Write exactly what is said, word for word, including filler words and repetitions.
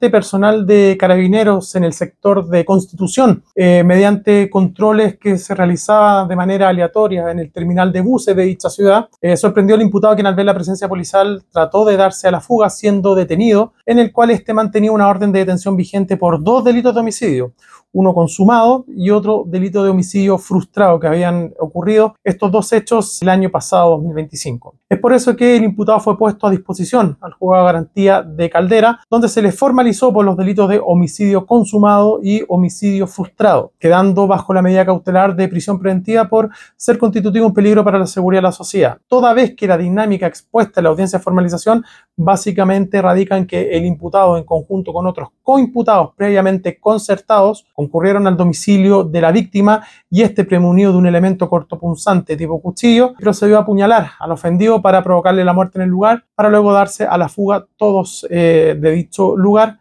principalmente personal de carabineros en el sector de Constitución, eh, mediante controles que se realizaban de manera aleatoria en el terminal de buses de dicha ciudad. Eh, sorprendió al imputado, quien al ver la presencia policial trató de darse a la fuga, siendo detenido, en el cual este mantenía una orden de detención vigente por dos delitos de homicidio, uno consumado y otro delito de homicidio frustrado, que habían ocurrido estos dos hechos el año pasado, dos mil veinticinco. Es por eso que el imputado fue puesto a disposición al juzgado de garantía de Caldera, donde se le formalizó por los delitos de homicidio consumado y homicidio frustrado, quedando bajo la medida cautelar de prisión preventiva por ser constitutivo un peligro para la seguridad de la sociedad, toda vez que la dinámica expuesta en la audiencia de formalización básicamente radica en que el imputado, en conjunto con otros coimputados previamente concertados, concurrieron al domicilio de la víctima y este, premunido de un elemento cortopunzante tipo cuchillo, procedió a apuñalar al ofendido para provocarle la muerte en el lugar, para luego darse a la fuga todos eh, de dicho lugar,